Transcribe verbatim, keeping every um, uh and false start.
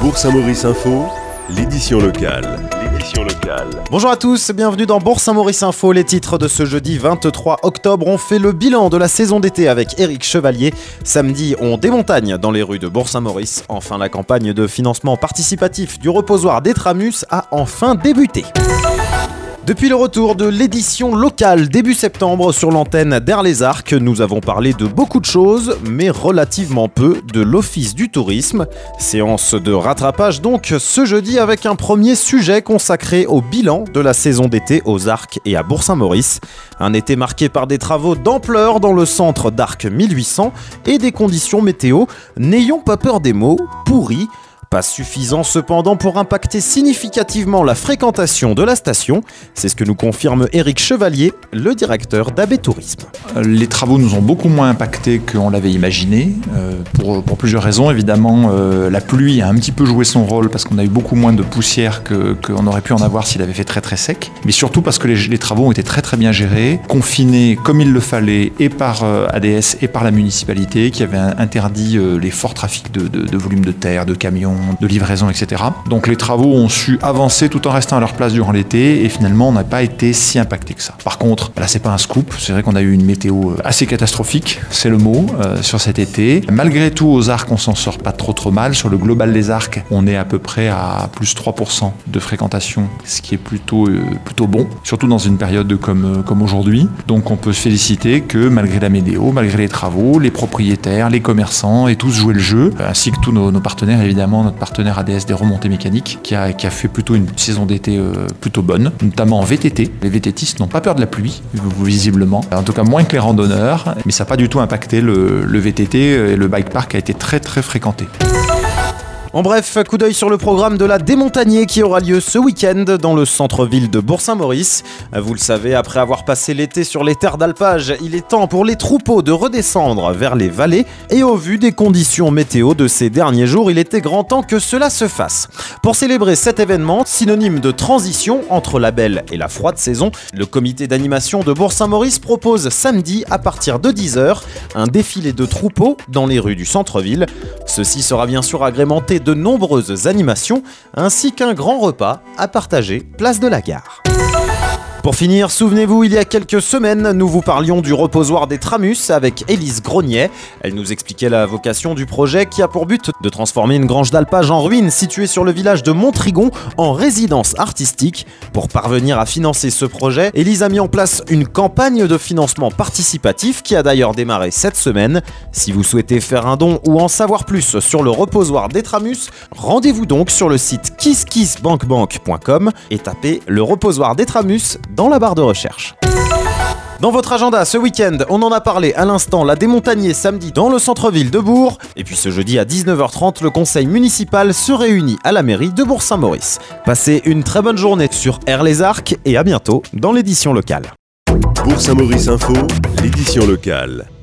Bourg-Saint-Maurice Info, l'édition locale. L'édition locale. Bonjour à tous, bienvenue dans Bourg-Saint-Maurice Info. Les titres de ce jeudi vingt-trois octobre ont fait le bilan de la saison d'été avec Éric Chevalier. Samedi, on démontagne dans les rues de Bourg-Saint-Maurice. Enfin, la campagne de financement participatif du reposoir d'Étramus a enfin débuté. Depuis le retour de l'édition locale début septembre sur l'antenne d'Air-les-Arcs, nous avons parlé de beaucoup de choses, mais relativement peu de l'Office du tourisme. Séance de rattrapage donc ce jeudi avec un premier sujet consacré au bilan de la saison d'été aux Arcs et à Bourg-Saint-Maurice. Un été marqué par des travaux d'ampleur dans le centre d'Arcs mille huit cents et des conditions météo, n'ayons pas peur des mots, pourries. Pas suffisant cependant pour impacter significativement la fréquentation de la station. C'est ce que nous confirme Éric Chevalier, le directeur d'A B Tourisme. Les travaux nous ont beaucoup moins impactés qu'on l'avait imaginé, euh, pour, pour plusieurs raisons. Évidemment, euh, la pluie a un petit peu joué son rôle parce qu'on a eu beaucoup moins de poussière que, qu'on aurait pu en avoir s'il avait fait très très sec. Mais surtout parce que les, les travaux ont été très très bien gérés, confinés comme il le fallait et par euh, A D S et par la municipalité qui avait interdit euh, les forts trafics de, de, de volume de terre, de camions, de livraison, et cetera. Donc les travaux ont su avancer tout en restant à leur place durant l'été et finalement on n'a pas été si impacté que ça. Par contre, là c'est pas un scoop, c'est vrai qu'on a eu une météo assez catastrophique, c'est le mot, euh, sur cet été. Malgré tout, aux Arcs, on s'en sort pas trop trop mal. Sur le global des Arcs, on est à peu près à plus trois pour cent de fréquentation, ce qui est plutôt, euh, plutôt bon, surtout dans une période comme, euh, comme aujourd'hui. Donc on peut se féliciter que malgré la météo, malgré les travaux, les propriétaires, les commerçants aient tous joué le jeu, ainsi que tous nos, nos partenaires, évidemment, notre partenaire A D S des remontées mécaniques qui a, qui a fait plutôt une saison d'été euh, plutôt bonne, notamment en V T T. Les VTTistes n'ont pas peur de la pluie, visiblement, en tout cas moins que les randonneurs, mais ça n'a pas du tout impacté le, le V T T et le bike park a été très très fréquenté. En bref, coup d'œil sur le programme de la Démontagnée qui aura lieu ce week-end dans le centre-ville de Bourg-Saint-Maurice. Vous le savez, après avoir passé l'été sur les terres d'alpage, il est temps pour les troupeaux de redescendre vers les vallées. Et au vu des conditions météo de ces derniers jours, il était grand temps que cela se fasse. Pour célébrer cet événement, synonyme de transition entre la belle et la froide saison, le comité d'animation de Bourg-Saint-Maurice propose samedi à partir de dix heures un défilé de troupeaux dans les rues du centre-ville. Ceci sera bien sûr agrémenté de nombreuses animations, ainsi qu'un grand repas à partager place de la Gare. Pour finir, souvenez-vous, il y a quelques semaines, nous vous parlions du reposoir d'Étramus avec Élise Grognet. Elle nous expliquait la vocation du projet qui a pour but de transformer une grange d'alpage en ruine située sur le village de Montrigon en résidence artistique. Pour parvenir à financer ce projet, Élise a mis en place une campagne de financement participatif qui a d'ailleurs démarré cette semaine. Si vous souhaitez faire un don ou en savoir plus sur le reposoir d'Étramus, rendez-vous donc sur le site kiss kiss bank bank point com et tapez le reposoir d'Étramus dans la barre de recherche. Dans votre agenda, ce week-end, on en a parlé à l'instant, la Démontagnée samedi dans le centre-ville de Bourg. Et puis ce jeudi à dix-neuf heures trente, le conseil municipal se réunit à la mairie de Bourg-Saint-Maurice. Passez une très bonne journée sur Air-les-Arcs et à bientôt dans l'édition locale. Bourg-Saint-Maurice Info, l'édition locale.